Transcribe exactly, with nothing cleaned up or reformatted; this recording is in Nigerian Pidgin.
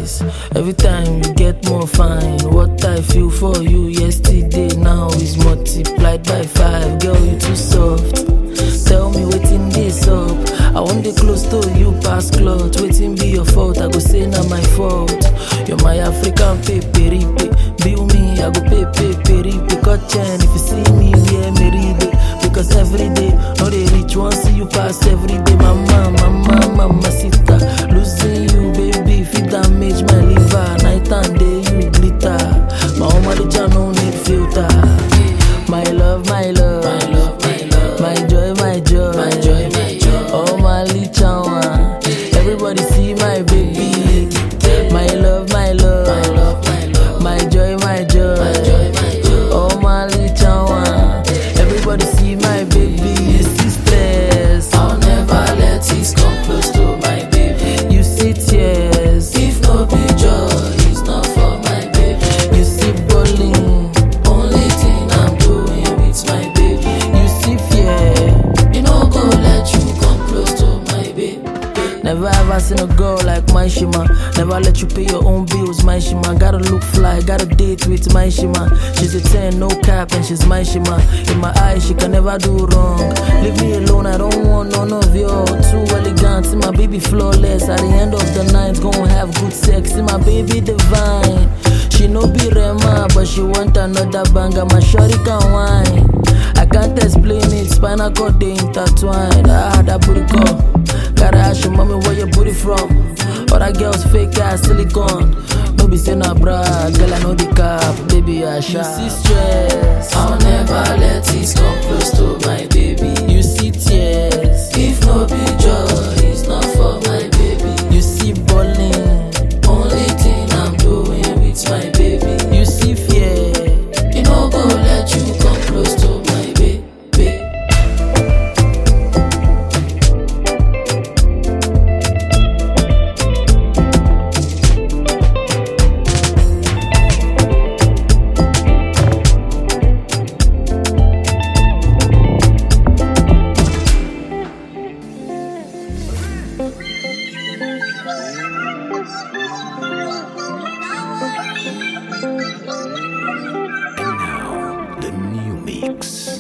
eyes. Every time you get more fine. What I feel for you yesterday now is multiplied by five. Girl, you too soft. Tell me wetin this up. I want dey close to you pass cloth. Wetin be your fault? I go say na my fault. You're my African peperipe. Bill me, I go pay peperipe. Cut chain if you see me, yeah, meride. Because every day, no they reach one see you pass every day. Mama, mama, mama, sita. Losing you, baby, if it damage my liver. Night and day, you glitter. My own marriage, I no need filter. My love, my love, my love, my love. My joy, my joy, my joy, my joy. Oh, my lichawa. Everybody see my baby. My love, my love, my love, my love. My joy, my joy, my joy, my joy. Oh, my lichawa. Everybody see my baby. You see stress. I'll never let this come close to my baby. You see tears. If no be joy, it's not for my baby. You see bowling. Only thing I'm doing with my baby. You see fear. You know go let you come close to my baby. Never ever seen a girl like my Shima. Never let you pay your own bills, my Shima. Gotta look fly, gotta date with my Shima. She's a ten, no cap, and she's my Shima. In my eyes, she can never do wrong. Leave me alone, I don't want none of you. Too elegant, see my baby flawless. At the end of the night, gon' have good sex. See my baby divine. She no be Rema, but she want another banger. My shorty can wine. I can't explain it, spinal cord they intertwine. Ah, that booty call. Gotta ask your mommy where your booty from. Other girls fake ass silicone. No be say na bra, girl I know the cap. Baby I shy. You see stress. I'll never let this come close to my baby. You see tears. If no be joy, it's not for my baby. You see bowling. Only thing I'm doing with my baby. You see fear. You know go let you come close to my baby. The new mix.